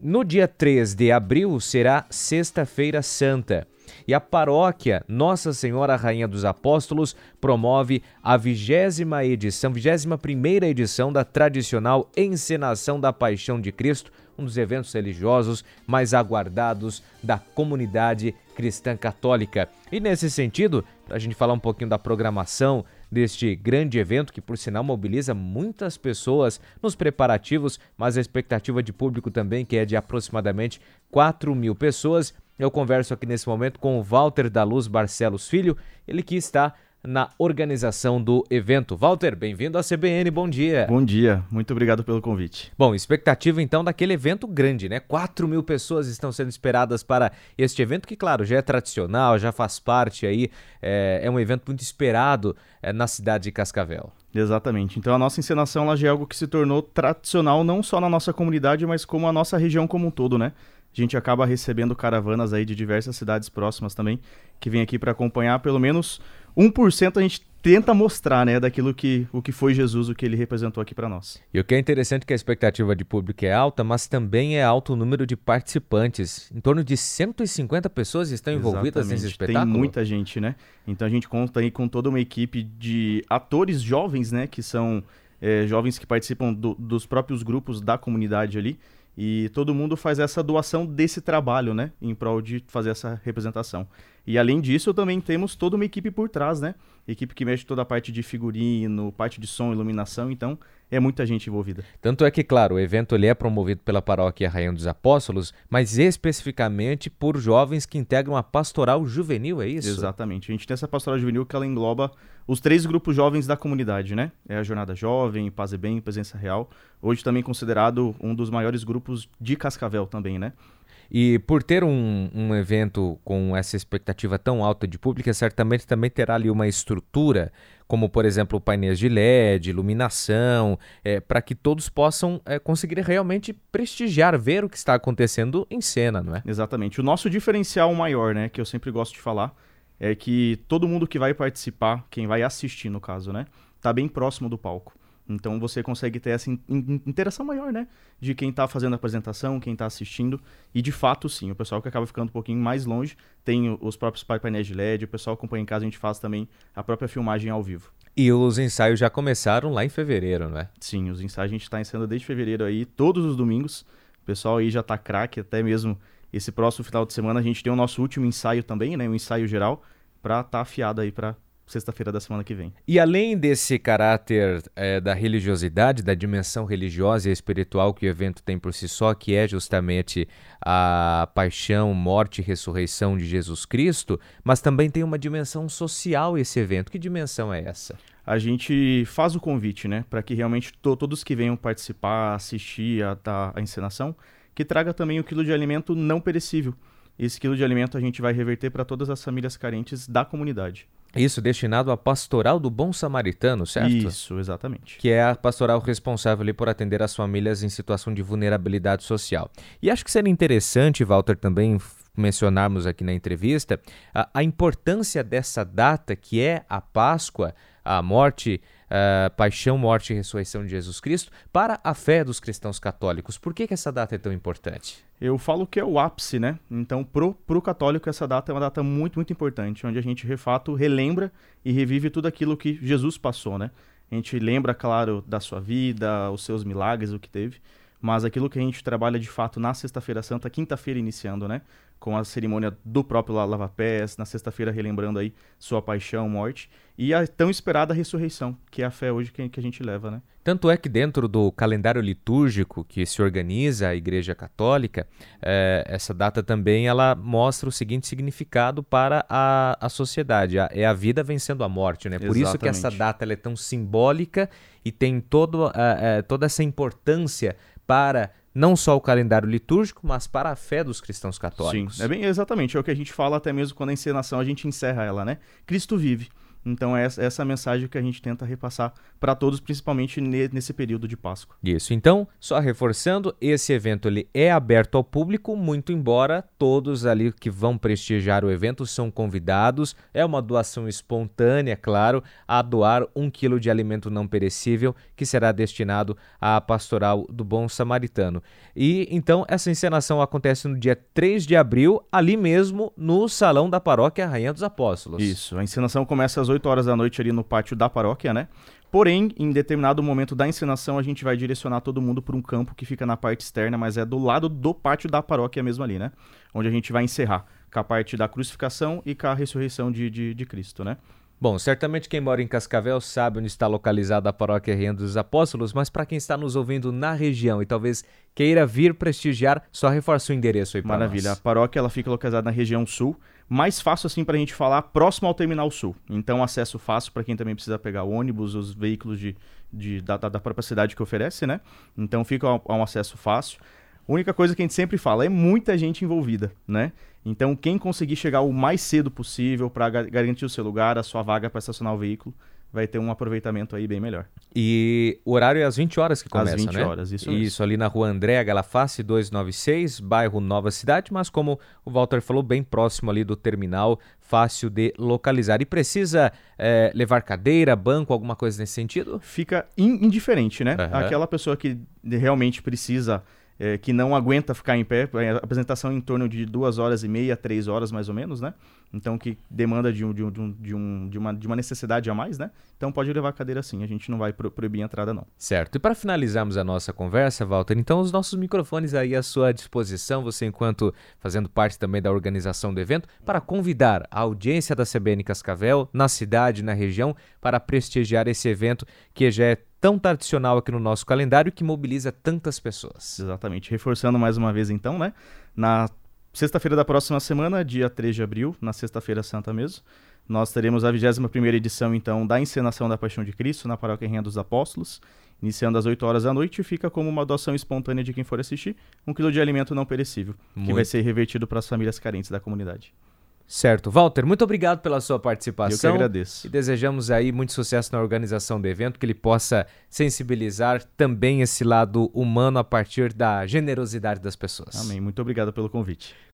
no dia 3 de abril será Sexta-feira Santa. E a paróquia Nossa Senhora Rainha dos Apóstolos promove a 21ª edição da tradicional encenação da Paixão de Cristo, um dos eventos religiosos mais aguardados da comunidade cristã católica. E nesse sentido, para a gente falar um pouquinho da programação deste grande evento, que por sinal mobiliza muitas pessoas nos preparativos, mas a expectativa de público também, que é de aproximadamente 4.000 pessoas, eu converso aqui nesse momento com o Walter da Luz Barcelos Filho, ele que está na organização do evento. Walter, bem-vindo à CBN, bom dia. Bom dia, muito obrigado pelo convite. Bom, expectativa então daquele evento grande, né? 4.000 pessoas estão sendo esperadas para este evento, que claro, já é tradicional, já faz parte aí, é um evento muito esperado na cidade de Cascavel. Exatamente, então a nossa encenação ela já é algo que se tornou tradicional não só na nossa comunidade, mas como a nossa região como um todo, né? A gente acaba recebendo caravanas aí de diversas cidades próximas também, que vem aqui para acompanhar. Pelo menos 1% a gente tenta mostrar, né, daquilo o que foi Jesus, o que ele representou aqui para nós. E o que é interessante é que a expectativa de público é alta, mas também é alto o número de participantes. Em torno de 150 pessoas estão envolvidas nesse espetáculo. Tem muita gente, né? Então a gente conta aí com toda uma equipe de atores jovens, né, que são jovens que participam dos próprios grupos da comunidade ali. E todo mundo faz essa doação desse trabalho, né, em prol de fazer essa representação. E além disso, também temos toda uma equipe por trás, né? Equipe que mexe toda a parte de figurino, parte de som, iluminação, então é muita gente envolvida. Tanto é que, claro, o evento ele é promovido pela Paróquia Rainha dos Apóstolos, mas especificamente por jovens que integram a Pastoral Juvenil, é isso? Exatamente. A gente tem essa Pastoral Juvenil que ela engloba os 3 grupos jovens da comunidade, né? É a Jornada Jovem, Paz e Bem, Presença Real. Hoje também considerado um dos maiores grupos de Cascavel também, né? E por ter um evento com essa expectativa tão alta de público, certamente também terá ali uma estrutura, como por exemplo painéis de LED, iluminação, para que todos possam conseguir realmente prestigiar, ver o que está acontecendo em cena, não é? Exatamente. O nosso diferencial maior, né, que eu sempre gosto de falar, é que todo mundo que vai participar, quem vai assistir no caso, né, tá bem próximo do palco. Então você consegue ter essa interação maior, né? De quem está fazendo a apresentação, quem está assistindo. E de fato, sim, o pessoal que acaba ficando um pouquinho mais longe tem os próprios painéis de LED, o pessoal acompanha em casa, a gente faz também a própria filmagem ao vivo. E os ensaios já começaram lá em fevereiro, não é? Sim, os ensaios a gente está ensaiando desde fevereiro aí, todos os domingos. O pessoal aí já está craque, até mesmo esse próximo final de semana a gente tem o nosso último ensaio também, né? Um ensaio geral, para estar afiado aí para sexta-feira da semana que vem. E além desse caráter da religiosidade, da dimensão religiosa e espiritual que o evento tem por si só, que é justamente a paixão, morte e ressurreição de Jesus Cristo, mas também tem uma dimensão social esse evento. Que dimensão é essa? A gente faz o convite, né, para que realmente todos que venham participar, assistir a encenação, que traga também o quilo de alimento não perecível. Esse quilo de alimento a gente vai reverter para todas as famílias carentes da comunidade. Isso, destinado à Pastoral do Bom Samaritano, certo? Isso, exatamente. Que é a pastoral responsável ali por atender as famílias em situação de vulnerabilidade social. E acho que seria interessante, Walter, também mencionarmos aqui na entrevista a importância dessa data, que é a Páscoa, a morte, paixão, morte e ressurreição de Jesus Cristo, para a fé dos cristãos católicos. Por que essa data é tão importante? Eu falo que é o ápice, né? Então, pro católico, essa data é uma data muito, muito importante, onde a gente, de fato, relembra e revive tudo aquilo que Jesus passou, né? A gente lembra, claro, da sua vida, os seus milagres, o que teve, mas aquilo que a gente trabalha, de fato, na Sexta-feira Santa, quinta-feira iniciando, né? Com a cerimônia do próprio lava-pés, na sexta-feira relembrando aí sua paixão, morte, e a tão esperada ressurreição, que é a fé hoje que a gente leva, né? Tanto é que dentro do calendário litúrgico que se organiza a Igreja Católica, essa data também ela mostra o seguinte significado para a sociedade, é a vida vencendo a morte, né? Por isso que essa data ela é tão simbólica e tem toda essa importância para não só o calendário litúrgico, mas para a fé dos cristãos católicos. Sim, exatamente, é o que a gente fala até mesmo quando a encenação a gente encerra ela, né? Cristo vive. Então é essa a mensagem que a gente tenta repassar para todos, principalmente nesse período de Páscoa. Isso, então, só reforçando, esse evento ele é aberto ao público, muito embora todos ali que vão prestigiar o evento são convidados, é uma doação espontânea, claro, a doar 1 quilo de alimento não perecível, que será destinado à Pastoral do Bom Samaritano. E então essa encenação acontece no dia 3 de abril, ali mesmo no Salão da Paróquia Rainha dos Apóstolos. Isso, a encenação começa às 8 horas da noite ali no pátio da paróquia, né? Porém, em determinado momento da encenação, a gente vai direcionar todo mundo para um campo que fica na parte externa, mas é do lado do pátio da paróquia mesmo ali, né? Onde a gente vai encerrar com a parte da crucificação e com a ressurreição de Cristo, né? Bom, certamente quem mora em Cascavel sabe onde está localizada a Paróquia Rainha dos Apóstolos, mas para quem está nos ouvindo na região e talvez queira vir prestigiar, só reforça o endereço aí para nós. Maravilha. A paróquia ela fica localizada na região sul, mais fácil assim para a gente falar, próximo ao Terminal Sul. Então, acesso fácil para quem também precisa pegar o ônibus, os veículos da própria cidade que oferece, né? Então, fica um acesso fácil. A única coisa que a gente sempre fala é muita gente envolvida, né? Então, quem conseguir chegar o mais cedo possível para garantir o seu lugar, a sua vaga para estacionar o veículo, vai ter um aproveitamento aí bem melhor. E o horário é às 20 horas que começa, né? Às 20 horas, isso mesmo. Isso, ali na Rua Andréa Galaface 296, bairro Nova Cidade, mas como o Walter falou, bem próximo ali do terminal, fácil de localizar. E precisa levar cadeira, banco, alguma coisa nesse sentido? Fica indiferente, né? Uhum. Aquela pessoa que realmente precisa... que não aguenta ficar em pé, a apresentação é em torno de 2h30, 3 horas mais ou menos, né? Então que demanda de uma necessidade a mais, né? Então pode levar a cadeira sim, a gente não vai proibir a entrada não. Certo, e para finalizarmos a nossa conversa, Walter, então os nossos microfones aí à sua disposição, você enquanto fazendo parte também da organização do evento, para convidar a audiência da CBN Cascavel, na cidade, na região, para prestigiar esse evento que já é tão tradicional aqui no nosso calendário e que mobiliza tantas pessoas. Exatamente. Reforçando mais uma vez então, né? Na sexta-feira da próxima semana, dia 3 de abril, na sexta-feira santa mesmo, nós teremos a 21ª edição então da encenação da Paixão de Cristo na Paróquia Rainha dos Apóstolos, iniciando às 8 horas da noite e fica como uma doação espontânea de quem for assistir, 1 quilo de alimento não perecível, que vai ser revertido para as famílias carentes da comunidade. Certo. Walter, muito obrigado pela sua participação. Eu que agradeço. E desejamos aí muito sucesso na organização do evento, que ele possa sensibilizar também esse lado humano a partir da generosidade das pessoas. Amém. Muito obrigado pelo convite.